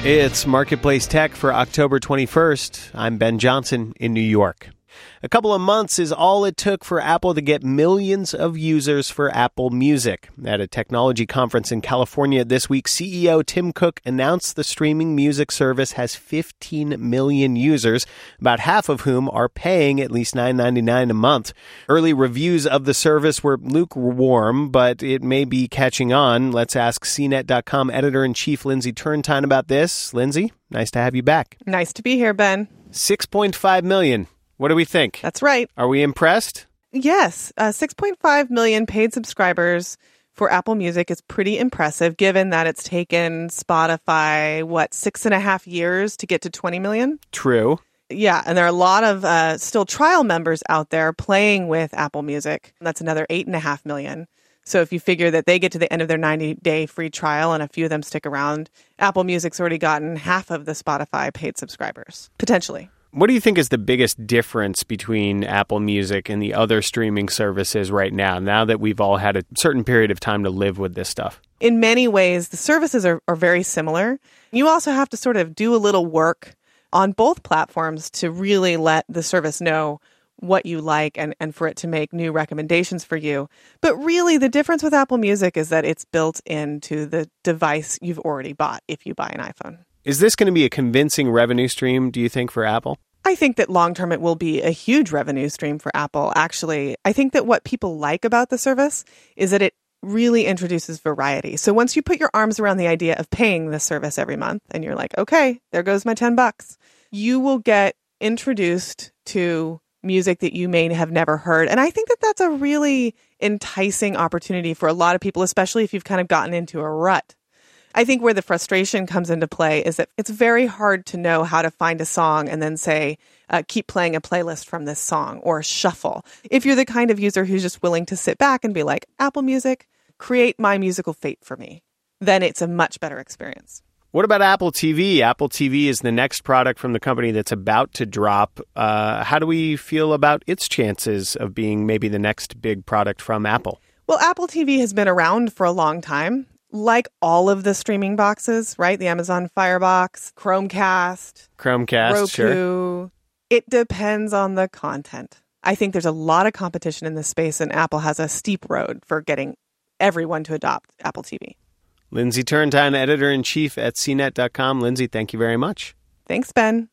It's Marketplace Tech for October 21st. I'm Ben Johnson in New York. A couple of months is all it took for Apple to get millions of users for Apple Music. At a technology conference in California this week, CEO Tim Cook announced the streaming music service has 15 million users, about half of whom are paying at least $9.99 a month. Early reviews of the service were lukewarm, but it may be catching on. Let's ask CNET.com editor-in-chief Lindsay Turntine about this. Lindsay, nice to have you back. Nice to be here, Ben. 6.5 million. What do we think? That's right. Are we impressed? Yes. 6.5 million paid subscribers for Apple Music is pretty impressive, given that it's taken Spotify, 6.5 years to get to 20 million? True. Yeah, and there are a lot of still trial members out there playing with Apple Music. That's another 8.5 million. So if you figure that they get to the end of their 90-day free trial and a few of them stick around, Apple Music's already gotten half of the Spotify paid subscribers, potentially. What do you think is the biggest difference between Apple Music and the other streaming services right now that we've all had a certain period of time to live with this stuff? In many ways, the services are very similar. You also have to sort of do a little work on both platforms to really let the service know what you like and for it to make new recommendations for you. But really, the difference with Apple Music is that it's built into the device you've already bought if you buy an iPhone. Is this going to be a convincing revenue stream, do you think, for Apple? I think that long-term it will be a huge revenue stream for Apple. Actually, I think that what people like about the service is that it really introduces variety. So once you put your arms around the idea of paying the service every month and you're like, okay, there goes my $10, you will get introduced to music that you may have never heard. And I think that that's a really enticing opportunity for a lot of people, especially if you've kind of gotten into a rut. I think where the frustration comes into play is that it's very hard to know how to find a song and then say, keep playing a playlist from this song or shuffle. If you're the kind of user who's just willing to sit back and be like, Apple Music, create my musical fate for me, then it's a much better experience. What about Apple TV? Apple TV is the next product from the company that's about to drop. How do we feel about its chances of being maybe the next big product from Apple? Well, Apple TV has been around for a long time. Like all of the streaming boxes, right? The Amazon Firebox, Chromecast, Roku. Sure. It depends on the content. I think there's a lot of competition in this space, and Apple has a steep road for getting everyone to adopt Apple TV. Lindsay Turntine, editor-in-chief at CNET.com. Lindsay, thank you very much. Thanks, Ben.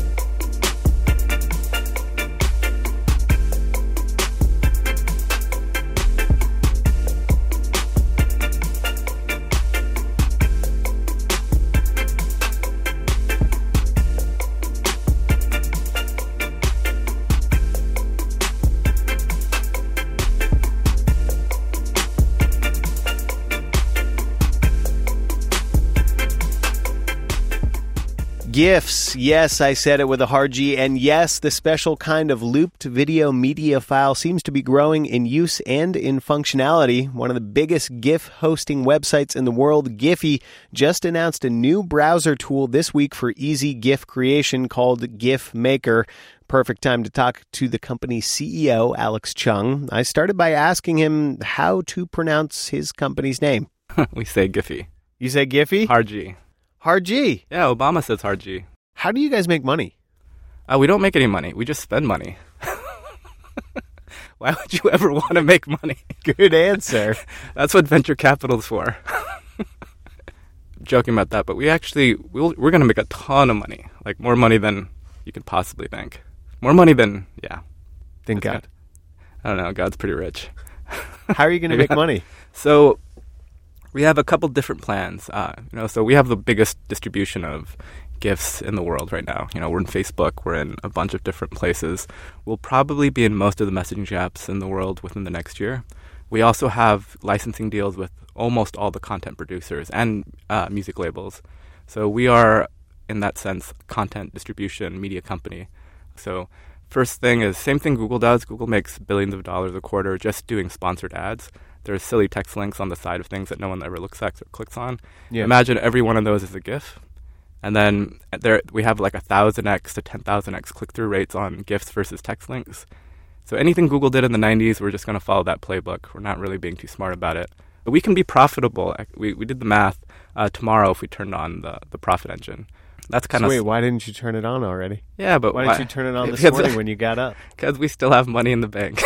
GIFs. Yes, I said it with a hard G. And yes, the special kind of looped video media file seems to be growing in use and in functionality. One of the biggest GIF hosting websites in the world, Giphy, just announced a new browser tool this week for easy GIF creation called GIF Maker. Perfect time to talk to the company's CEO, Alex Chung. I started by asking him how to pronounce his company's name. We say Giphy. You say Giphy? Hard G. Hard G? Yeah, Obama says hard G. How do you guys make money? We don't make any money. We just spend money. Why would you ever want to make money? Good answer. That's what venture capital is for. I'm joking about that, but we're going to make a ton of money. Like more money than you could possibly think. More money than, yeah. Than God. I don't know. God's pretty rich. How are you going to make money? So we have a couple different plans. So we have the biggest distribution of GIFs in the world right now. We're in Facebook. We're in a bunch of different places. We'll probably be in most of the messaging apps in the world within the next year. We also have licensing deals with almost all the content producers and music labels. So we are, in that sense, content distribution media company. So first thing is, same thing Google does. Google makes billions of dollars a quarter just doing sponsored ads. There's silly text links on the side of things that no one ever looks at or clicks on. Yeah. Imagine every one of those is a GIF. And then we have like 1,000x to 10,000x click-through rates on GIFs versus text links. So anything Google did in the 90s, we're just going to follow that playbook. We're not really being too smart about it. We can be profitable. We did the math tomorrow if we turned on the profit engine. That's kind of... Wait, why didn't you turn it on already? Yeah, but why didn't you turn it on this morning when you got up? Because we still have money in the bank.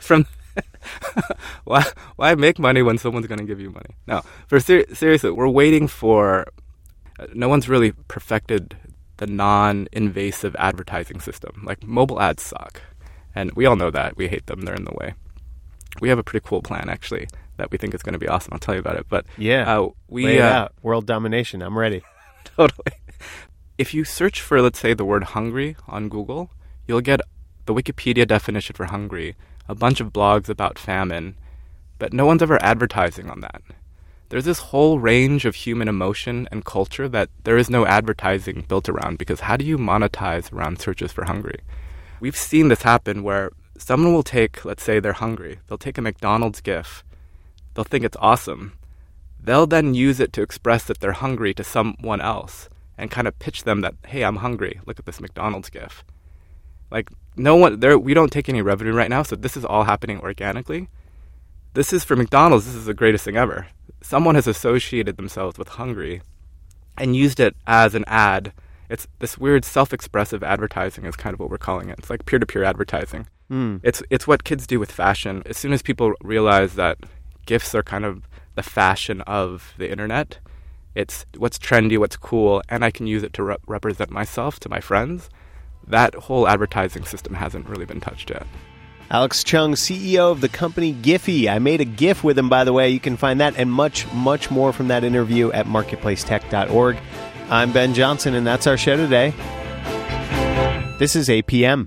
Why make money when someone's going to give you money? No, seriously, we're waiting for... no one's really perfected the non-invasive advertising system. Like, mobile ads suck. And we all know that. We hate them. They're in the way. We have a pretty cool plan, actually, that we think is going to be awesome. I'll tell you about it. But yeah, lay it out. World domination. I'm ready. Totally. If you search for, let's say, the word hungry on Google, you'll get the Wikipedia definition for hungry, a bunch of blogs about famine, but no one's ever advertising on that. There's this whole range of human emotion and culture that there is no advertising built around, because how do you monetize around searches for hungry? We've seen this happen where someone will take, let's say they're hungry, they'll take a McDonald's GIF, they'll think it's awesome, they'll then use it to express that they're hungry to someone else and kind of pitch them that, hey, I'm hungry, look at this McDonald's GIF. Like, no one there, we don't take any revenue right now, so this is all happening organically. This is, for McDonald's, this is the greatest thing ever. Someone has associated themselves with hungry and used it as an ad. It's this weird self-expressive advertising is kind of what we're calling it. It's like peer-to-peer advertising. It's what kids do with fashion. As soon as people realize that GIFs are kind of the fashion of the internet, it's what's trendy, what's cool, and I can use it to represent myself to my friends. That whole advertising system hasn't really been touched yet. Alex Chung, CEO of the company Giphy. I made a GIF with him, by the way. You can find that and much, much more from that interview at marketplacetech.org. I'm Ben Johnson, and that's our show today. This is APM.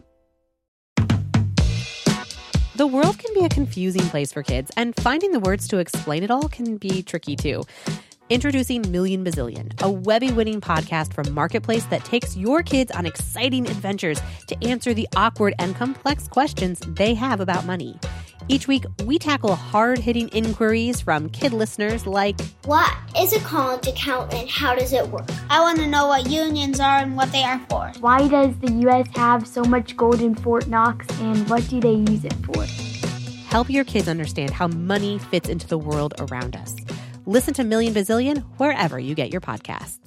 The world can be a confusing place for kids, and finding the words to explain it all can be tricky too. Introducing Million Bazillion, a Webby-winning podcast from Marketplace that takes your kids on exciting adventures to answer the awkward and complex questions they have about money. Each week, we tackle hard-hitting inquiries from kid listeners like, what is a college account and how does it work? I want to know what unions are and what they are for. Why does the U.S. have so much gold in Fort Knox, and what do they use it for? Help your kids understand how money fits into the world around us. Listen to Million Bazillion wherever you get your podcasts.